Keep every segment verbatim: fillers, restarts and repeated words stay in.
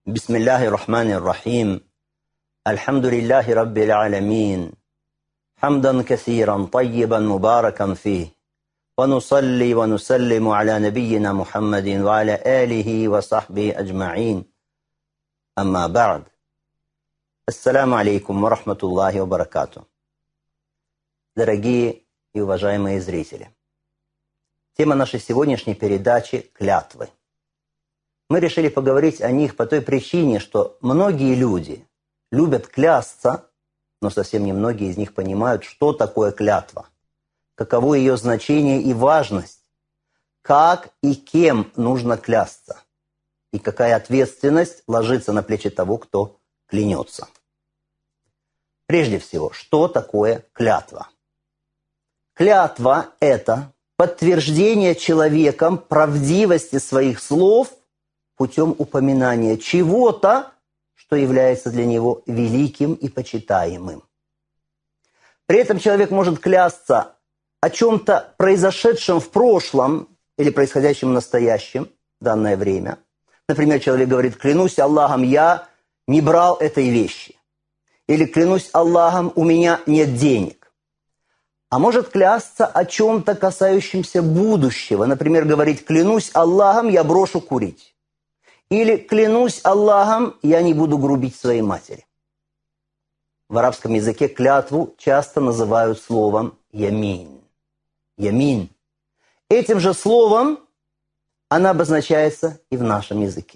Бисмиллахи рахмани рахим. Альхамдулиллахи раббил алямин. Хамдан касиран таййибан мубаракан фих. Ва нусалли ва нусаллиму аля набийина Мухаммадин ва аля алихи ва сахбихи аджмаин. Амма ба'д. Ассаламу алейкум ва рахматуллахи ва баракату. Дорогие и уважаемые зрители, тема нашей сегодняшней передачи – клятвы. Мы решили поговорить о них по той причине, что многие люди любят клясться, но совсем немногие из них понимают, что такое клятва, каково ее значение и важность, как и кем нужно клясться, и какая ответственность ложится на плечи того, кто клянется. Прежде всего, что такое клятва? Клятва – это подтверждение человеком правдивости своих слов путем упоминания чего-то, что является для него великим и почитаемым. При этом человек может клясться о чем-то произошедшем в прошлом или происходящем в настоящем в данное время. Например, человек говорит: «Клянусь Аллахом, я не брал этой вещи». Или «Клянусь Аллахом, у меня нет денег». А может клясться о чем-то, касающемся будущего. Например, говорить: «Клянусь Аллахом, я брошу курить». Или «Клянусь Аллахом, я не буду грубить своей матери». В арабском языке клятву часто называют словом «ямин». «Ямин». Этим же словом она обозначается и в нашем языке.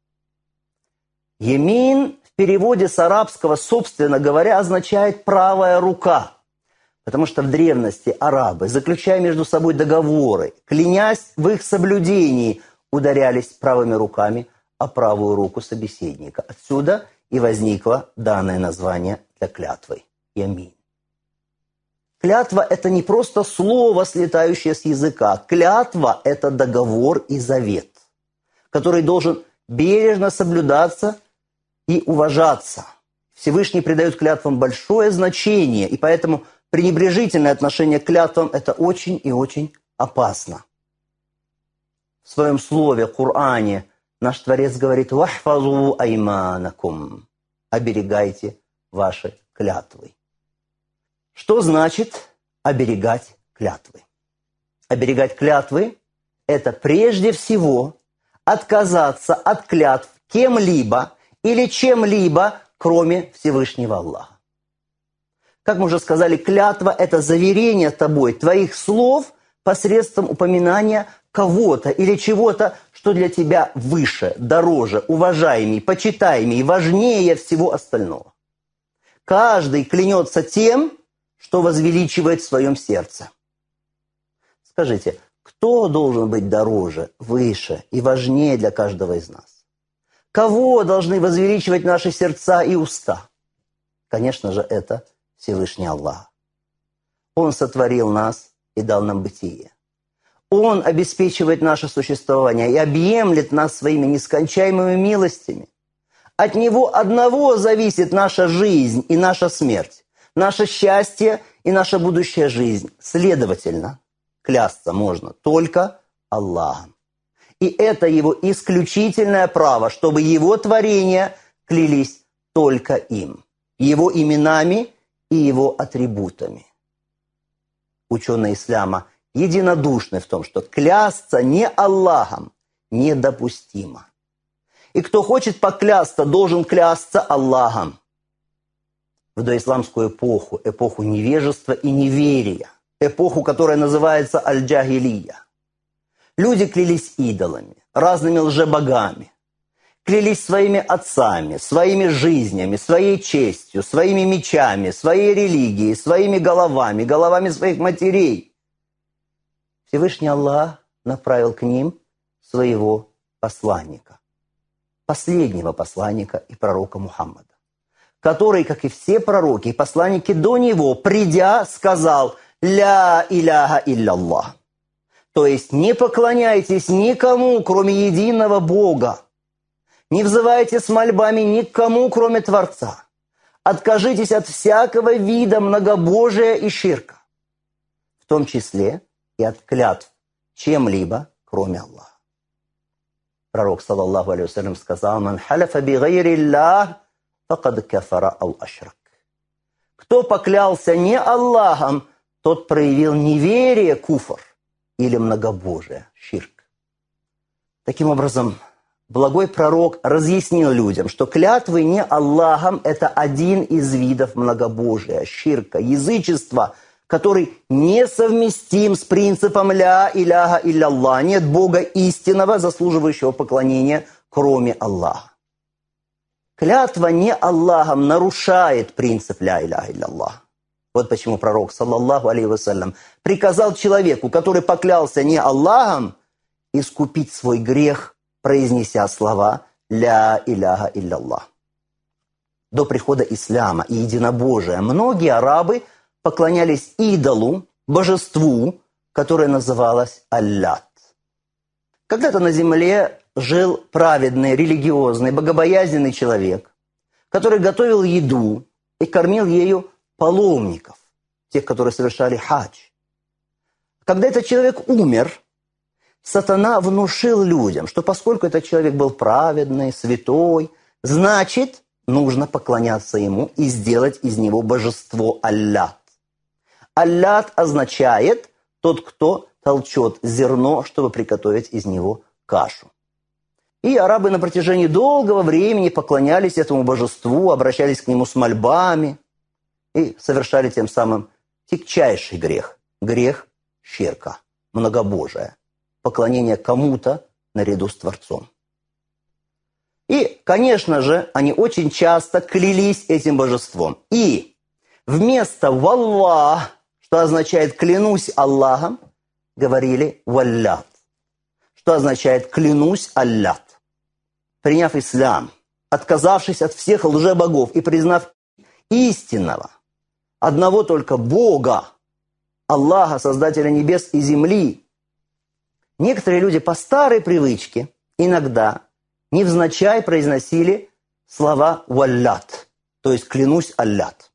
«Ямин» в переводе с арабского, собственно говоря, означает «правая рука». Потому что в древности арабы, заключая между собой договоры, клянясь в их соблюдении, ударялись правыми руками о правую руку собеседника. Отсюда и возникло данное название для клятвы – ямин. Клятва – это не просто слово, слетающее с языка. Клятва – это договор и завет, который должен бережно соблюдаться и уважаться. Всевышний придает клятвам большое значение, и поэтому пренебрежительное отношение к клятвам – это очень и очень опасно. В своем слове, в Коране, наш Творец говорит: «Вахфазу айманакум» – оберегайте ваши клятвы. Что значит оберегать клятвы? Оберегать клятвы – это прежде всего отказаться от клятв кем-либо или чем-либо, кроме Всевышнего Аллаха. Как мы уже сказали, клятва – это заверение тобой твоих слов посредством упоминания кого-то или чего-то, что для тебя выше, дороже, уважаемей, почитаемей, важнее всего остального. Каждый клянется тем, что возвеличивает в своем сердце. Скажите, кто должен быть дороже, выше и важнее для каждого из нас? Кого должны возвеличивать наши сердца и уста? Конечно же, это Всевышний Аллах. Он сотворил нас и дал нам бытие. Он обеспечивает наше существование и объемлет нас своими нескончаемыми милостями. От Него одного зависит наша жизнь и наша смерть, наше счастье и наша будущая жизнь. Следовательно, клясться можно только Аллахом. И это Его исключительное право, чтобы Его творения клялись только им, Его именами и Его атрибутами. Ученые ислама единодушны в том, что клясться не Аллахом недопустимо. И кто хочет поклясться, должен клясться Аллахом. В доисламскую эпоху, эпоху невежества и неверия, эпоху, которая называется аль-джахилия, люди клялись идолами, разными лжебогами, клялись своими отцами, своими жизнями, своей честью, своими мечами, своей религией, своими головами, головами своих матерей. Всевышний Аллах направил к ним своего посланника, последнего посланника и пророка Мухаммада, который, как и все пророки и посланники до него, придя, сказал: «Ля иляха илляллах». То есть не поклоняйтесь никому, кроме единого Бога. Не взывайте с мольбами никому, кроме Творца. Откажитесь от всякого вида многобожия и ширка, в том числе и от клятв чем-либо, кроме Аллаха. Пророк, саллаллаху алейхи вассалям, сказал: «Ман халяфа би гайри Аллах, факад кафара ау ашрак». Кто поклялся не Аллахом, тот проявил неверие, куфр, или многобожие, ширк. Таким образом, благой пророк разъяснил людям, что клятвы не Аллахом – это один из видов многобожия, ширка, язычества, который несовместим с принципом «ля иляха илля-Аллах». Нет Бога истинного, заслуживающего поклонения, кроме Аллаха. Клятва не Аллахом нарушает принцип «ля иляха илля-Аллах». Вот почему пророк, саллаллаху алейхи вассалям, приказал человеку, который поклялся не Аллахом, искупить свой грех, произнеся слова «ля иляха илля-Аллах». До прихода ислама и единобожия многие арабы поклонялись идолу, божеству, которое называлось Аллат. Когда-то на земле жил праведный, религиозный, богобоязненный человек, который готовил еду и кормил ею паломников, тех, которые совершали хадж. Когда этот человек умер, сатана внушил людям, что поскольку этот человек был праведный, святой, значит, нужно поклоняться ему и сделать из него божество Аллат. Аллат означает тот, кто толчет зерно, чтобы приготовить из него кашу. И арабы на протяжении долгого времени поклонялись этому божеству, обращались к нему с мольбами и совершали тем самым тягчайший грех. Грех ширка, многобожие, поклонение кому-то наряду с Творцом. И, конечно же, они очень часто клялись этим божеством. И вместо «валлах», что означает «клянусь Аллахом», говорили «валлят», что означает «клянусь Аллат». Приняв ислам, отказавшись от всех лжебогов и признав истинного, одного только Бога, Аллаха, Создателя небес и земли, некоторые люди по старой привычке иногда невзначай произносили слова «валлят», то есть «клянусь Аллат».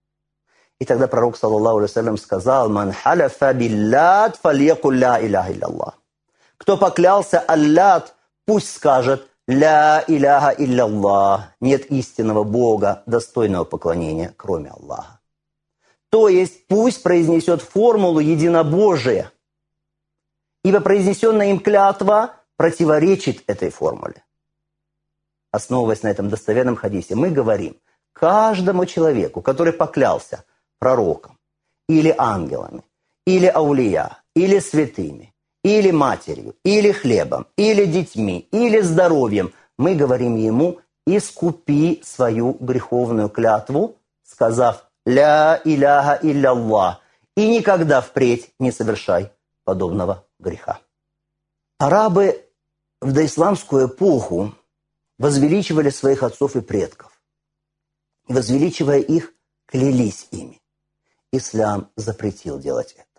И тогда пророк, саллаллаху алейхи вассалям, сказал: «Ман халяфа биллат фальякуль ля иляха илля-Аллах». Кто поклялся Аллат, пусть скажет «ля иляха илля-Аллах». Нет истинного Бога, достойного поклонения, кроме Аллаха. То есть пусть произнесет формулу единобожия, ибо произнесенная им клятва противоречит этой формуле. Основываясь на этом достоверном хадисе, мы говорим каждому человеку, который поклялся пророком, или ангелами, или аулия, или святыми, или матерью, или хлебом, или детьми, или здоровьем, мы говорим ему: искупи свою греховную клятву, сказав «ля иляха илля-Аллах», и никогда впредь не совершай подобного греха. Арабы в доисламскую эпоху возвеличивали своих отцов и предков. И, возвеличивая их, клялись ими. Ислам запретил делать это.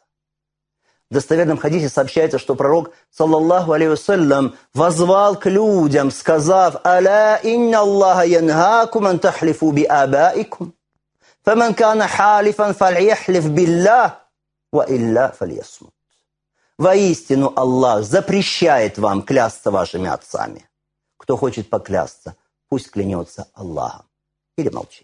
В достоверном хадисе сообщается, что пророк, саллаллаху алейхи вассалям, возвал к людям, сказав: «Аля инна Аллаха янхакум ан тахлифу би абаикум, фаман кана халифан фальяхлиф биллах, ва илля фальясмут». Воистину Аллах запрещает вам клясться вашими отцами. Кто хочет поклясться, пусть клянется Аллахом или молчит.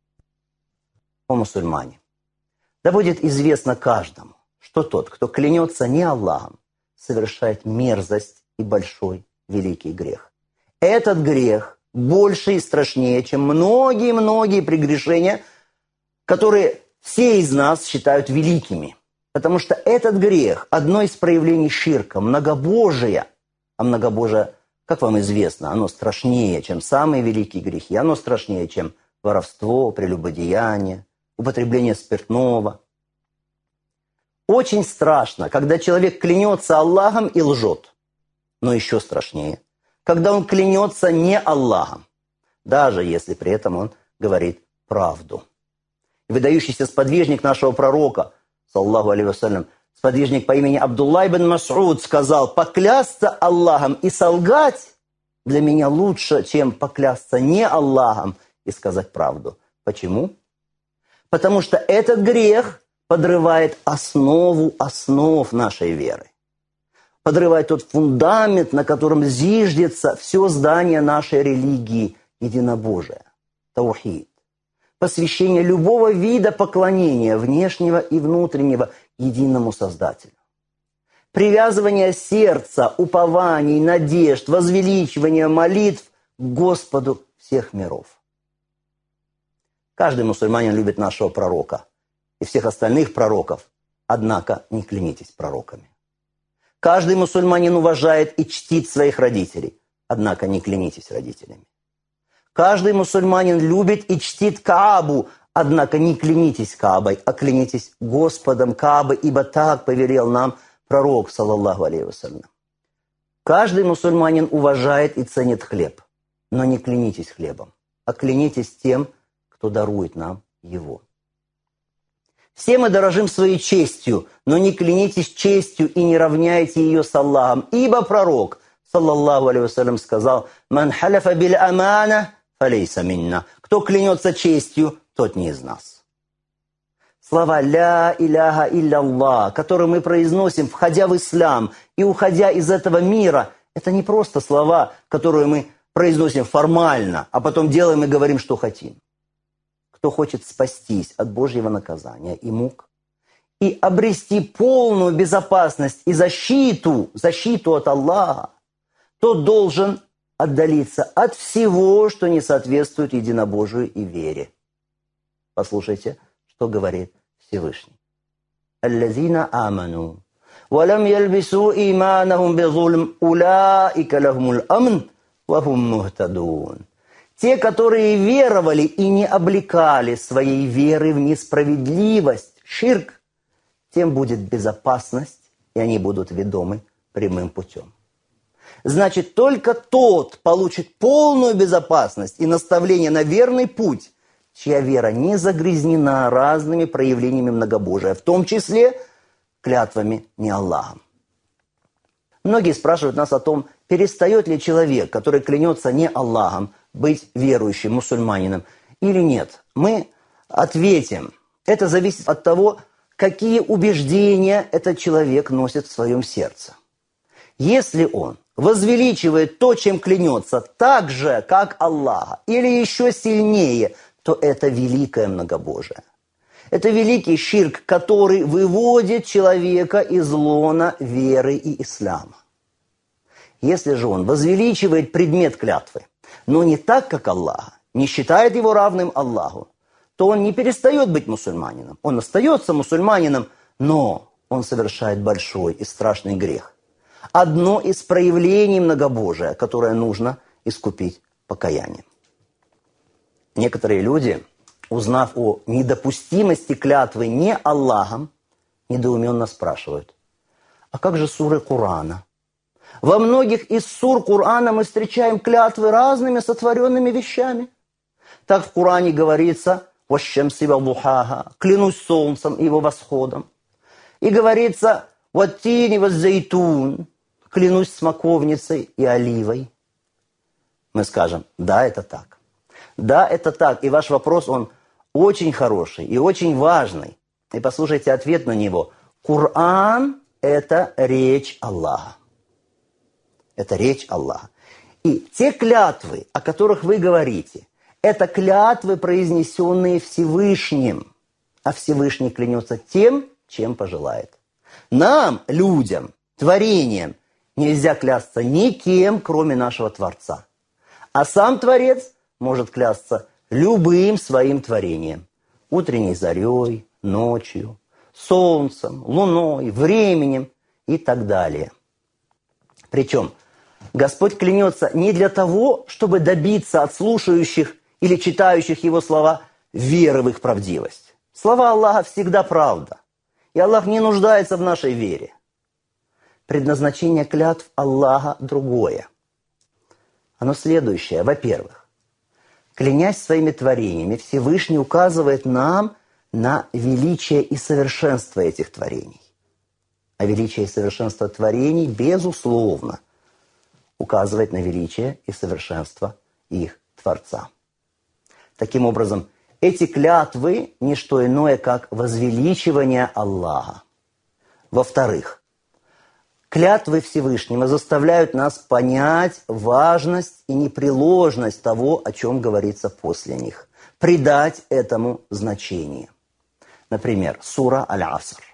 О мусульмане, да будет известно каждому, что тот, кто клянется не Аллахом, совершает мерзость и большой великий грех. Этот грех больше и страшнее, чем многие-многие прегрешения, которые все из нас считают великими. Потому что этот грех – одно из проявлений ширка, многобожия. А многобожие, как вам известно, оно страшнее, чем самые великие грехи. Оно страшнее, чем воровство, прелюбодеяние, употребление спиртного. Очень страшно, когда человек клянется Аллахом и лжет. Но еще страшнее, когда он клянется не Аллахом, даже если при этом он говорит правду. Выдающийся сподвижник нашего пророка, саллаллаху алейхи вассалям, сподвижник по имени Абдулла ибн Мас'уд, сказал: «Поклясться Аллахом и солгать для меня лучше, чем поклясться не Аллахом и сказать правду». Почему? Потому что этот грех подрывает основу основ нашей веры. подрывать тот фундамент, на котором зиждется все здание нашей религии единобожия, таухид. Посвящение любого вида поклонения, внешнего и внутреннего, единому Создателю. Привязывание сердца, упований, надежд, возвеличивание молитв к Господу всех миров. Каждый мусульманин любит нашего пророка и всех остальных пророков, однако не клянитесь пророками. Каждый мусульманин уважает и чтит своих родителей, однако не клянитесь родителями. Каждый мусульманин любит и чтит Каабу, однако не клянитесь Каабой, а клянитесь Господом Каабы, ибо так повелел нам пророк, саллаллаху алейхи вассалям. Каждый мусульманин уважает и ценит хлеб, но не клянитесь хлебом, а клянитесь тем, кто дарует нам его. Все мы дорожим своей честью, но не клянитесь честью и не равняйте ее с Аллахом, ибо пророк, саллаллаху алейхи вассалям, сказал: «Ман халяфа биль амана, фалейса минна». Кто клянется честью, тот не из нас. Слова «Ля иляха илля-Аллах», которые мы произносим, входя в ислам и уходя из этого мира, это не просто слова, которые мы произносим формально, а потом делаем и говорим, что хотим. Кто хочет спастись от Божьего наказания и мук и обрести полную безопасность и защиту, защиту от Аллаха, тот должен отдалиться от всего, что не соответствует единобожию и вере. Послушайте, что говорит Всевышний. «Аллазина аману, валам ялбису иманахум бизульм, улаика лахумул амн, вахум мухтадун». Те, которые веровали и не облекали своей веры в несправедливость, ширк, тем будет безопасность, и они будут ведомы прямым путем. Значит, только тот получит полную безопасность и наставление на верный путь, чья вера не загрязнена разными проявлениями многобожия, в том числе клятвами не Аллахом. Многие спрашивают нас о том, перестает ли человек, который клянется не Аллахом, быть верующим мусульманином или нет. Мы ответим, это зависит от того, какие убеждения этот человек носит в своем сердце. Если он возвеличивает то, чем клянется, так же, как Аллах, или еще сильнее, то это великое многобожие. Это великий ширк, который выводит человека из лона веры и ислама. Если же он возвеличивает предмет клятвы, но не так, как Аллах, не считает его равным Аллаху, то он не перестает быть мусульманином. Он остается мусульманином, но он совершает большой и страшный грех. Одно из проявлений многобожия, которое нужно искупить покаянием. Некоторые люди, узнав о недопустимости клятвы не Аллахом, недоуменно спрашивают: а как же суры Корана? Во многих из сур Корана мы встречаем клятвы разными сотворенными вещами. Так в Коране говорится: «Ващамси валдухаха», клянусь солнцем и его восходом. И говорится: «Ваттини ваззайтун», клянусь смоковницей и оливой. Мы скажем: да, это так. Да, это так. И ваш вопрос, он очень хороший и очень важный. И послушайте ответ на него. Коран – это речь Аллаха. Это речь Аллаха. И те клятвы, о которых вы говорите, это клятвы, произнесенные Всевышним. А Всевышний клянется тем, чем пожелает. Нам, людям, творениям, нельзя клясться никем, кроме нашего Творца. А сам Творец может клясться любым своим творением. Утренней зарей, ночью, солнцем, луной, временем и так далее. Причем Господь клянется не для того, чтобы добиться от слушающих или читающих Его слова веры в их правдивость. Слова Аллаха всегда правда. И Аллах не нуждается в нашей вере. Предназначение клятв Аллаха другое. Оно следующее. Во-первых, клянясь своими творениями, Всевышний указывает нам на величие и совершенство этих творений. А величие и совершенство творений, безусловно, указывает на величие и совершенство их Творца. Таким образом, эти клятвы – не что иное, как возвеличивание Аллаха. Во-вторых, Клятвы Всевышнего заставляют нас понять важность и непреложность того, о чем говорится после них. Придать этому значение. Например, сура Аль-Аср.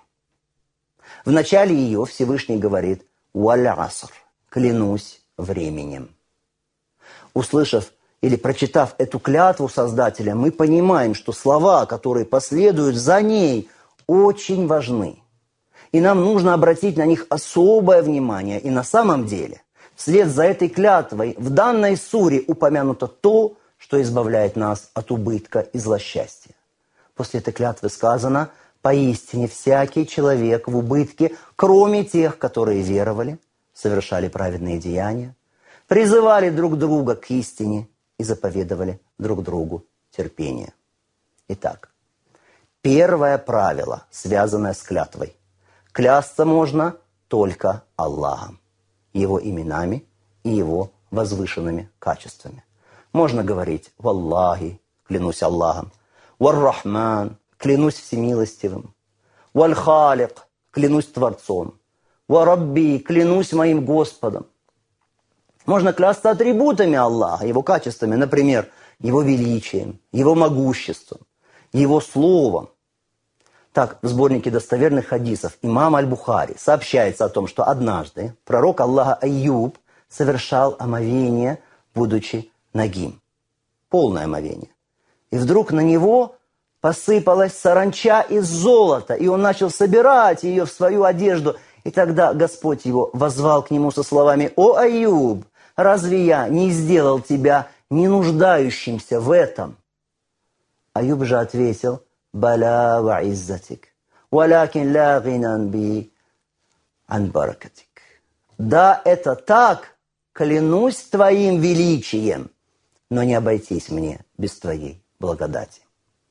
В начале ее Всевышний говорит «Валь-Аср» – «клянусь временем». Услышав или прочитав эту клятву Создателя, мы понимаем, что слова, которые последуют за ней, очень важны. И нам нужно обратить на них особое внимание. И на самом деле, вслед за этой клятвой в данной суре упомянуто то, что избавляет нас от убытка и злосчастья. После этой клятвы сказано: «Поистине всякий человек в убытке, кроме тех, которые веровали, совершали праведные деяния, призывали друг друга к истине и заповедовали друг другу терпение». Итак, первое правило, связанное с клятвой. Клясться можно только Аллахом, Его именами и Его возвышенными качествами. Можно говорить «Валлахи», клянусь Аллахом, «Вар-Рахман», клянусь всемилостивым, «Валь-Халик», клянусь Творцом, «Ва-Рабби», клянусь моим Господом. Можно клясться атрибутами Аллаха, Его качествами, например, Его величием, Его могуществом, Его словом. Так, в сборнике достоверных хадисов имама Аль-Бухари сообщается о том, что однажды пророк Аллаха Айюб совершал омовение, будучи нагим. Полное омовение. И вдруг на него посыпалась саранча из золота, и он начал собирать ее в свою одежду. И тогда Господь его воззвал к нему со словами: «О Айюб, разве я не сделал тебя не нуждающимся в этом?» Айюб же ответил: «Бала ва иззатик, валякин ла гинан би ан баракатик». Да, это так, клянусь твоим величием, но не обойтись мне без твоей благодати.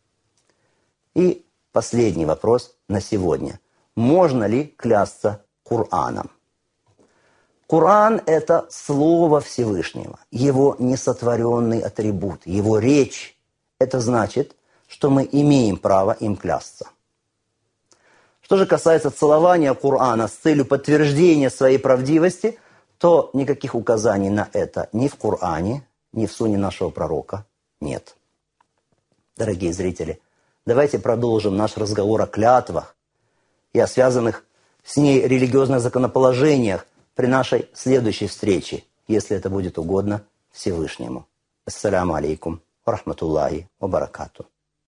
И последний вопрос на сегодня. Можно ли клясться Кораном? Коран – это Слово Всевышнего, Его несотворенный атрибут, Его речь. Это значит, что мы имеем право им клясться. Что же касается целования Корана с целью подтверждения своей правдивости, то никаких указаний на это ни в Коране, ни в сунне нашего пророка нет. Дорогие зрители, давайте продолжим наш разговор о клятвах и о связанных с ней религиозных законоположениях при нашей следующей встрече, если это будет угодно Всевышнему. Ассаляму алейкум ва рахматуллахи ва баракату.